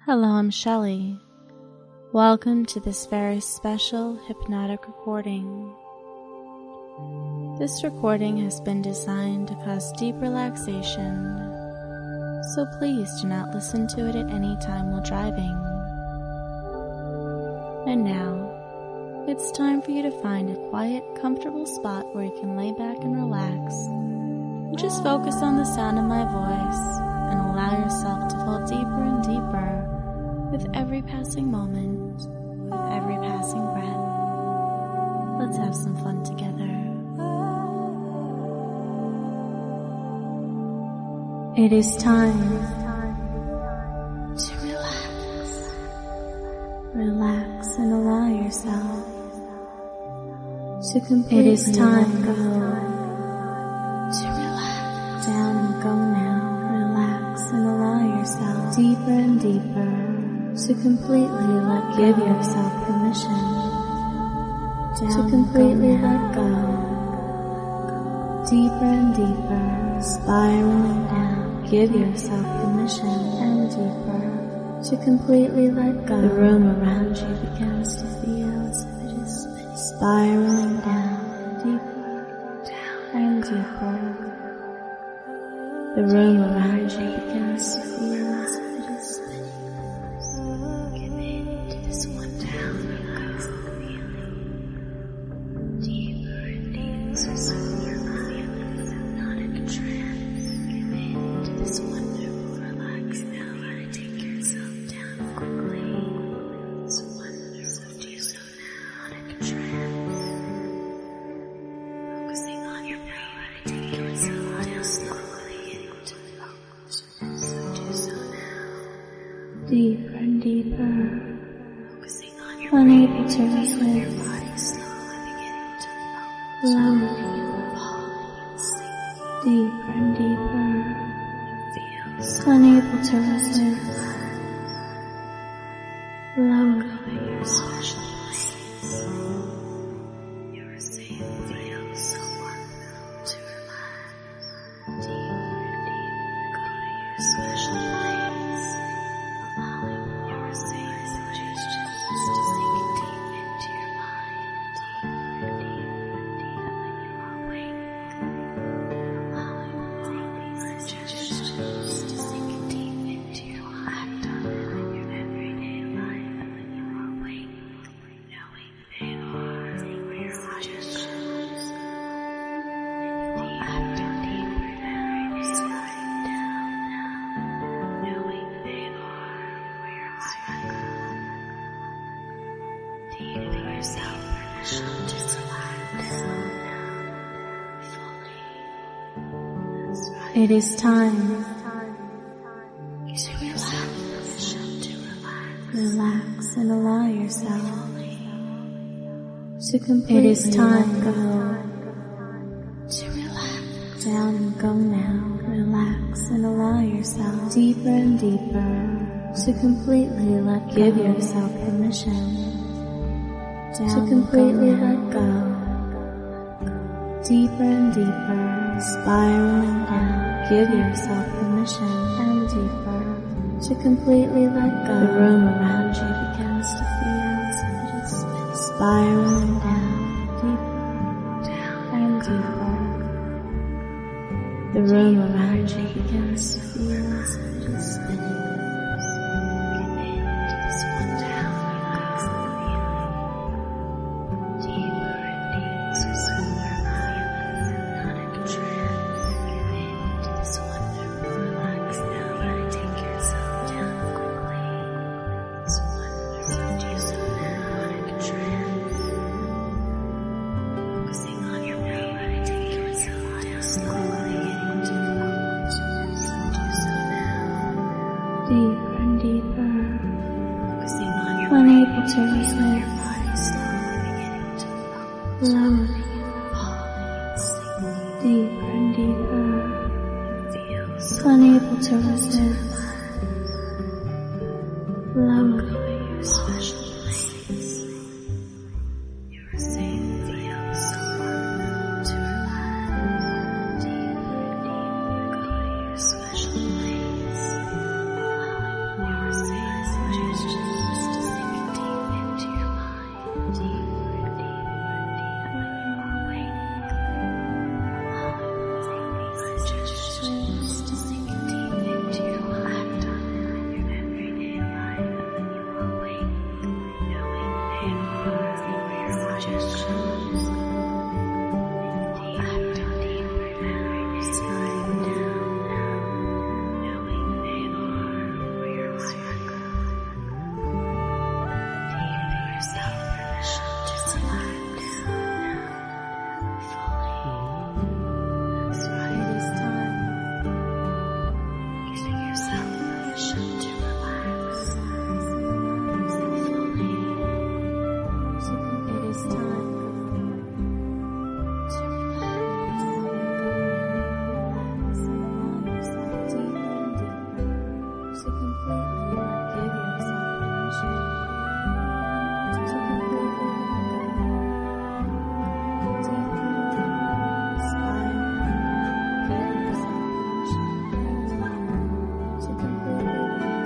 Hello, I'm Shelley. Welcome to this very special hypnotic recording. This recording has been designed to cause deep relaxation, so please do not listen to it at any time while driving. And now, it's time for you to find a quiet, comfortable spot where you can lay back and relax. And just focus on the sound of my voice and allow yourself to fall deeper and deeper with every passing moment, with every passing breath. Let's have some fun together. It is time to relax. Relax and allow yourself to completely It is time to relax. Down and go now. Relax and allow yourself deeper and deeper. To completely give yourself permission to completely let go, deeper and deeper, spiraling down. Give yourself permission and deeper to completely let go. The room around you begins to feel as if it is spiraling down, deeper and deeper. The room around you begins to feel as if it is spinning. Deeper and deeper, focusing on your unable to resist, deeper and deeper, unable to resist, lowering your social place. You're safe, feels so wonderful to relax, deeper and deeper, go to your special place. It is time to relax. Relax and allow yourself to complete. It is time to relax. Down and go now. Relax and allow yourself deeper and deeper to completely let go. Give yourself permission to completely let go. Deeper and deeper, spiraling down. Give yourself permission and deeper to completely let go. The room around you begins to feel as if it is spiraling down, deeper and deeper. The room around you begins to feel as if it is spinning. Deeper and deeper, focusing on your unable to resist, lowering deeper and deeper, unable to resist, lowering your special place. You are safe, feels so wonderful to relax, deeper and deeper, go to your special place. You are safe. completely give yourself permission to completely let go. Deeper spine, give yourself permission to completely let go.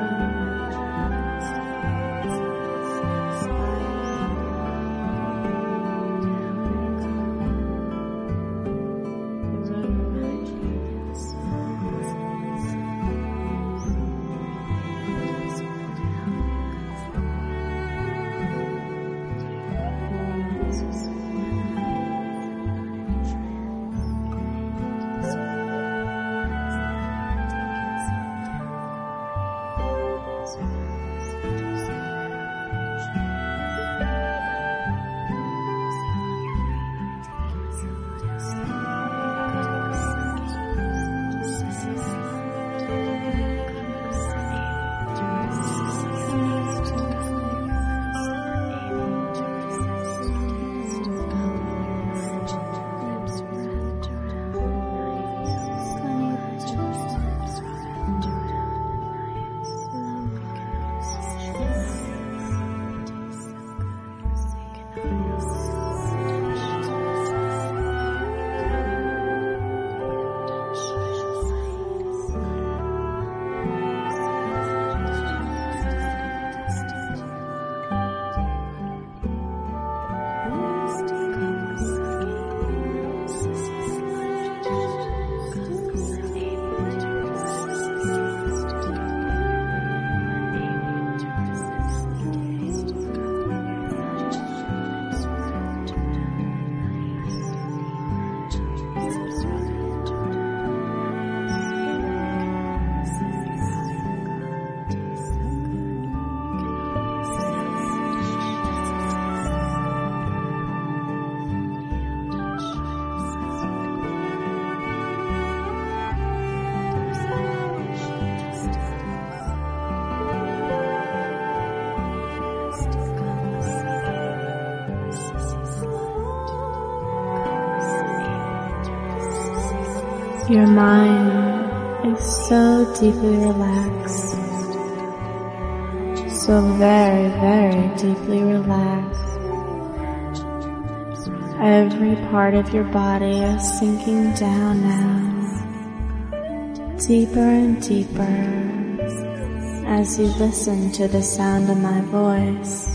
Your mind is so deeply relaxed, so very, very deeply relaxed. Every part of your body is sinking down now, deeper and deeper, as you listen to the sound of my voice.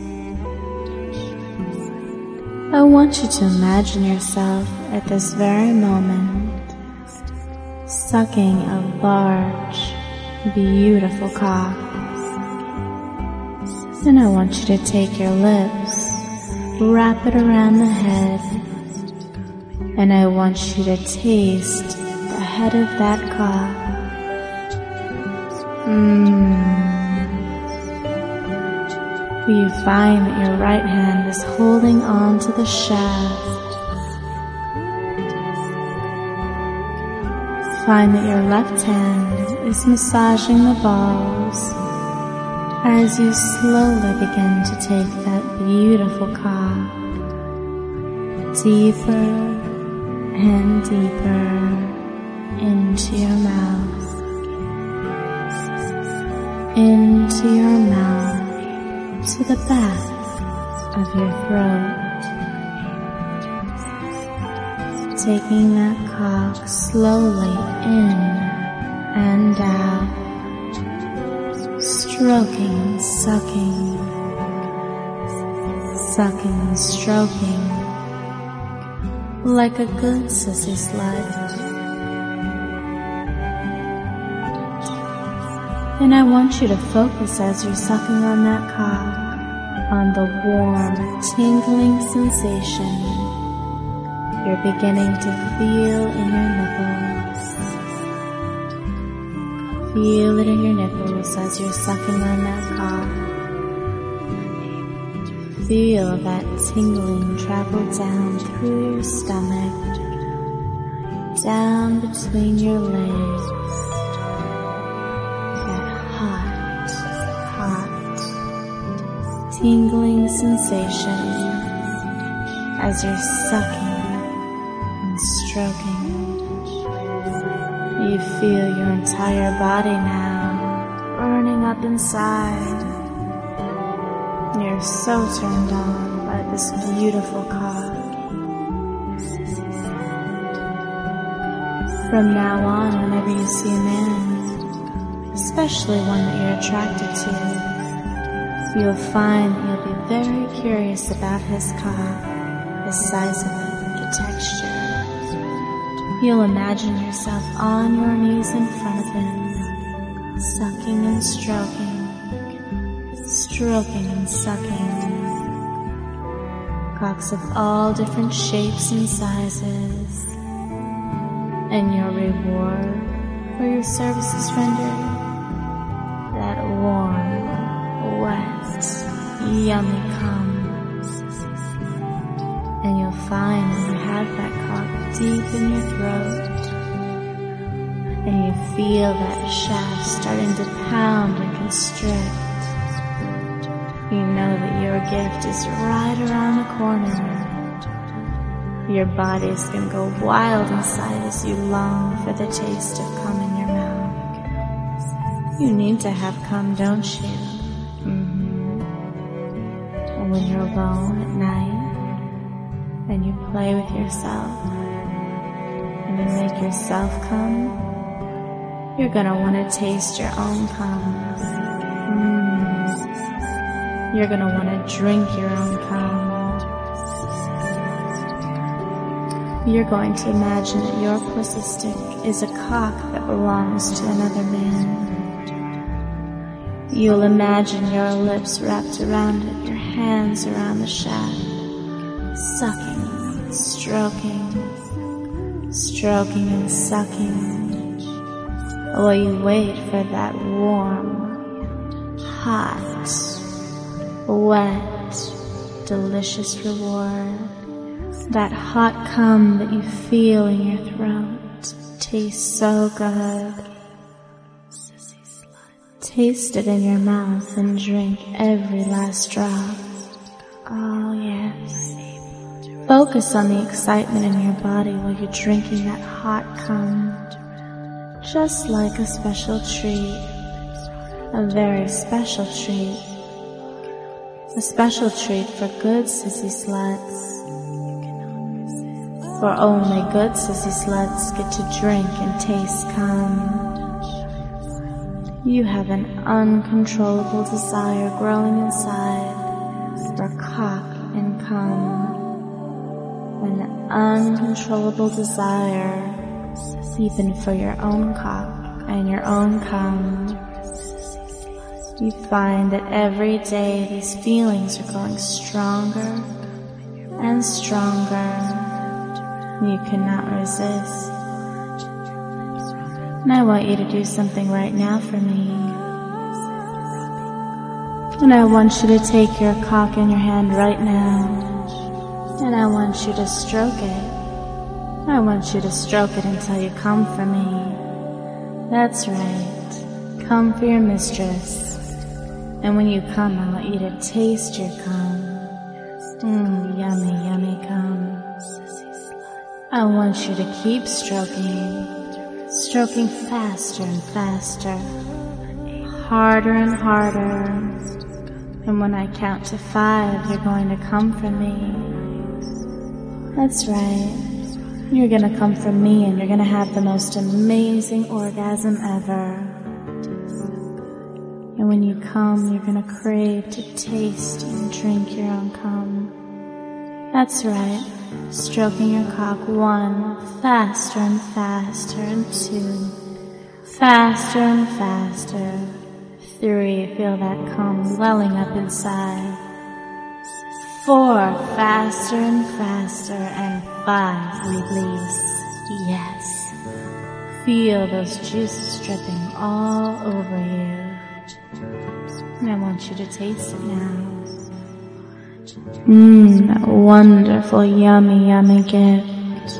I want you to imagine yourself at this very moment sucking a large, beautiful cock. And I want you to take your lips, wrap it around the head, and I want you to taste the head of that cock. You find that your right hand is holding on to the shaft. Find that your left hand is massaging the balls as you slowly begin to take that beautiful cock deeper and deeper into your mouth, to the back of your throat. Taking that cock slowly in and out, stroking and sucking, sucking and stroking, like a good sissy slut. And I want you to focus as you're sucking on that cock, on the warm, tingling sensation you're beginning to feel in your nipples. Feel it in your nipples as you're sucking on that cock. Feel that tingling travel down through your stomach, down between your legs. That hot, tingling sensation as you're sucking and stroking. You feel your entire body now burning up inside. You're so turned on by this beautiful cock. From now on, whenever you see a man, especially one that you're attracted to, you'll find that you'll be very curious about his cock, the size of it, the texture. You'll imagine yourself on your knees in front of him, sucking and stroking, stroking and sucking. Cocks of all different shapes and sizes. And your reward for your services rendered, that warm, wet, yummy cum. And you'll find when you have that cock deep in your throat, and you feel that shaft starting to pound and constrict, you know that your gift is right around the corner. Your body's gonna go wild inside as you long for the taste of cum in your mouth. You need to have cum, don't you? And when you're alone at night, and you play with yourself, and you make yourself cum, you're gonna wanna taste your own cum. You're gonna wanna drink your own cum. You're going to imagine that your pussy stick is a cock that belongs to another man. You'll imagine your lips wrapped around it, your hands around the shaft, sucking, stroking, stroking and sucking, while you wait for that warm, hot, wet, delicious reward. That hot cum that you feel in your throat tastes so good. Taste it in your mouth and drink every last drop. Oh yes. Focus on the excitement in your body while you're drinking that hot cum. Just like a special treat. A very special treat. A special treat for good sissy sluts. For only good sissy sluts get to drink and taste cum. You have an uncontrollable desire growing inside for cock and cum. An uncontrollable desire even for your own cock and your own cum. You find that every day these feelings are growing stronger and stronger. You cannot resist. And I want you to do something right now for me. And I want you to take your cock in your hand right now. And I want you to stroke it. I want you to stroke it until you come for me. That's right. Come for your mistress. And when you come, I want you to taste your cum. Yummy, yummy cum. I want you to keep stroking, stroking faster and faster, harder and harder. And when I count to 5, you're going to come for me. That's right. You're going to come for me and you're going to have the most amazing orgasm ever. And when you come, you're going to crave to taste and drink your own cum. That's right. Stroking your cock 1, faster and faster, and 2, faster and faster, 3, feel that cum welling up inside, 4, faster and faster, and 5, release, yes, feel those juices dripping all over you, and I want you to taste it now. That wonderful, yummy, yummy gift.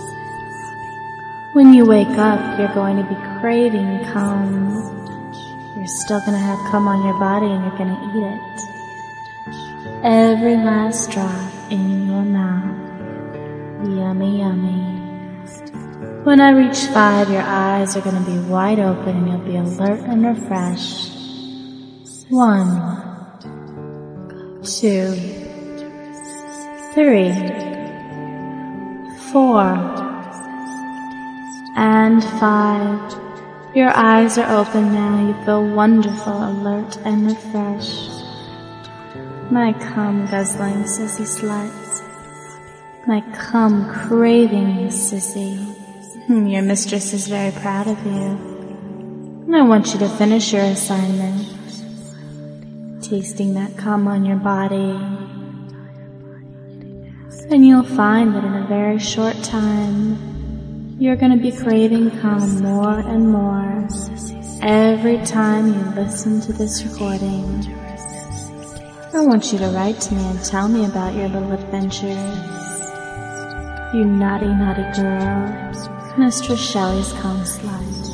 When you wake up, you're going to be craving cum. You're still going to have cum on your body and you're going to eat it. Every last drop in your mouth. Yummy, yummy. When I reach 5, your eyes are going to be wide open and you'll be alert and refreshed. 1, 2, 3, 4, and 5. Your eyes are open now. You feel wonderful, alert, and refreshed. My cum-guzzling sissy slut. My cum-craving sissy. Your mistress is very proud of you. And I want you to finish your assignment. Tasting that cum on your body. And you'll find that in a very short time, you're going to be craving cum more and more every time you listen to this recording. I want you to write to me and tell me about your little adventures. You naughty, naughty girl, Mistress Shelley's cum slut.